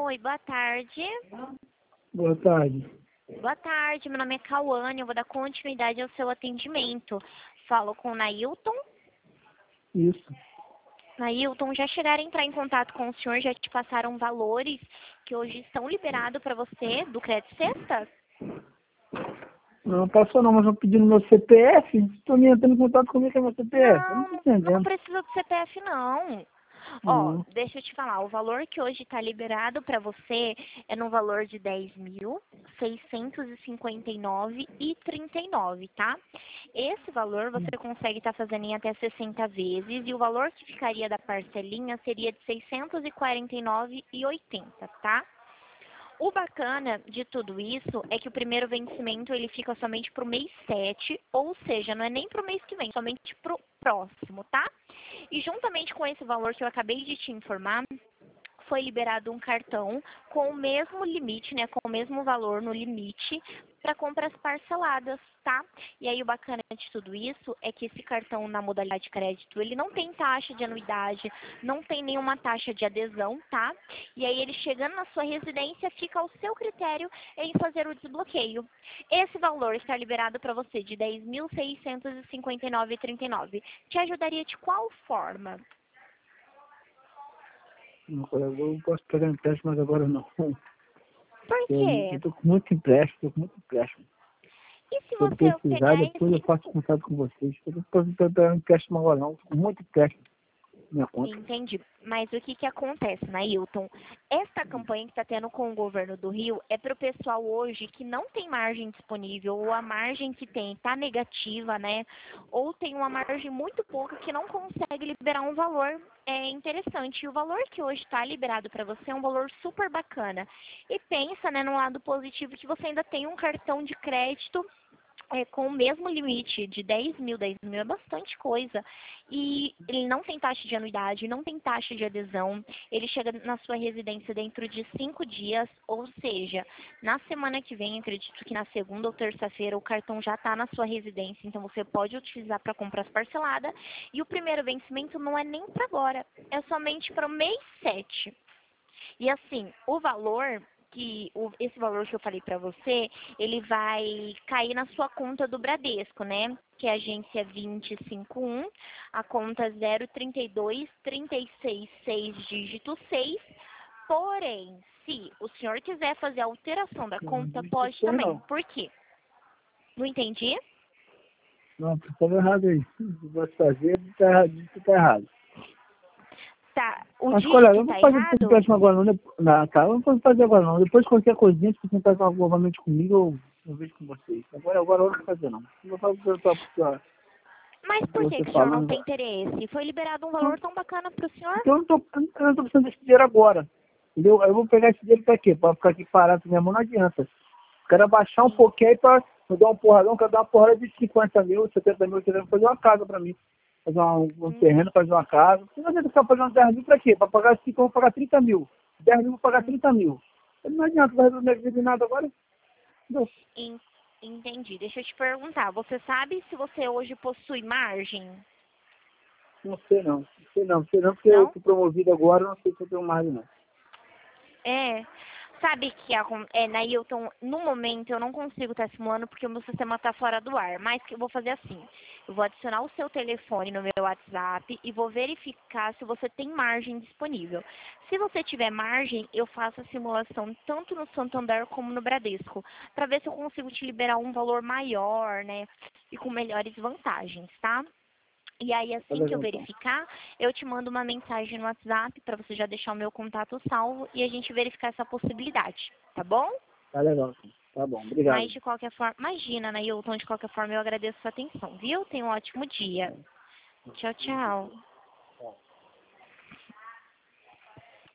Oi, boa tarde. Boa tarde. Boa tarde, meu nome é Cauane, eu vou dar continuidade ao seu atendimento. Falo com o Nailton. Isso. Nailton, já chegaram a entrar em contato com o senhor, já te passaram valores que hoje estão liberados para você do Crédito Sexta? Não passou não, mas eu pedindo meu CPF. Estou me entrando em contato comigo com meu CPF. Eu não estou Não entendendo. precisa do CPF, não. Ó, deixa eu te falar, o valor que hoje está liberado para você é no valor de 10.659,39, tá? Esse valor você consegue estar fazendo em até 60 vezes e o valor que ficaria da parcelinha seria de 649,80, tá? O bacana de tudo isso é que o primeiro vencimento ele fica somente para o mês 7, ou seja, não é nem para o mês que vem, somente para o próximo, tá? E juntamente com esse valor que eu acabei de te informar, foi liberado um cartão com o mesmo limite, né, com o mesmo valor no limite para compras parceladas, tá? E aí o bacana de tudo isso é que esse cartão na modalidade de crédito, ele não tem taxa de anuidade, não tem nenhuma taxa de adesão, tá? E aí ele chegando na sua residência, fica ao seu critério em fazer o desbloqueio. Esse valor está liberado para você de 10.659,39. Te ajudaria de qual forma? Eu posso pegar empréstimo, mas agora não. Por Eu quê? estou com muito empréstimo, E se Se eu você precisar, pegar depois eu esse... faço contato com vocês. Eu não posso pegar empréstimo agora não. Estou com muito empréstimo na minha conta. Entendi. Mas o que acontece, Nailton? Esta campanha que está tendo com o governo do Rio é para o pessoal hoje que não tem margem disponível, ou a margem que tem está negativa, né? Ou tem uma margem muito pouca que não consegue liberar um valor interessante. E o valor que hoje está liberado para você é um valor super bacana. E pensa, né, no lado positivo que você ainda tem um cartão de crédito com o mesmo limite de 10.000, 10.000 é bastante coisa. E ele não tem taxa de anuidade, não tem taxa de adesão. Ele chega na sua residência dentro de 5 dias, ou seja, na semana que vem, acredito que na segunda ou terça-feira, o cartão já está na sua residência, então você pode utilizar para compras parceladas. E o primeiro vencimento não é nem para agora, é somente para o mês 7. E assim, o valor esse valor que eu falei para você, ele vai cair na sua conta do Bradesco, né? Que é a agência 251, a conta 032-366 dígito 6. Porém, se o senhor quiser fazer a alteração da conta, Não pode sei também. não. Por quê? Não entendi? Não, estou errado aí. Vou fazer, está errado. Tá, o Mas, colega, eu dígito não tá vou fazer esse errado? empréstimo agora não. Tá, eu não vou fazer agora não. Depois qualquer coisinha, se você entrar novamente comigo, eu vejo com vocês. Agora eu não vou fazer não. Não vou fazer pra Mas por que você que o senhor não falando. tem interesse? Foi liberado um Então valor tão bacana para o senhor? eu não tô precisando desse dinheiro agora. Entendeu? Eu vou pegar esse dinheiro pra quê? Pra ficar aqui parado com minha mão, não adianta. Eu quero abaixar um pouquinho aí pra eu dar um porradão, quero dar uma porrada de 50 mil, 70 mil, querendo fazer uma casa pra mim. Fazer um terreno, fazer uma casa. Não adianta ficar fazendo 10 mil pra quê? Pra pagar 5, eu vou pagar 30 mil. 10 mil, eu vou pagar 30 mil. Não adianta, vai resolver minha vida em nada agora. Entendeu? Entendi. Deixa eu te perguntar. Você sabe se você hoje possui margem? Não sei não. Não sei não. Não sei não, porque eu Não? fui promovido agora, não sei se eu tenho mais não. É. Sabe que Nailton, no momento eu não consigo estar simulando porque o meu sistema está fora do ar. Mas que eu vou fazer assim. Eu vou adicionar o seu telefone no meu WhatsApp e vou verificar se você tem margem disponível. Se você tiver margem, eu faço a simulação tanto no Santander como no Bradesco, para ver se eu consigo te liberar um valor maior, né? E com melhores vantagens, tá? E aí, Tá assim que eu legal então. verificar, eu te mando uma mensagem no WhatsApp para você já deixar o meu contato salvo e a gente verificar essa possibilidade, tá bom? Tá legal então. Tá bom, obrigado. Mas de qualquer forma, imagina, Nailton, de qualquer forma eu agradeço a sua atenção, viu? Tenha um ótimo dia. Tchau, tchau.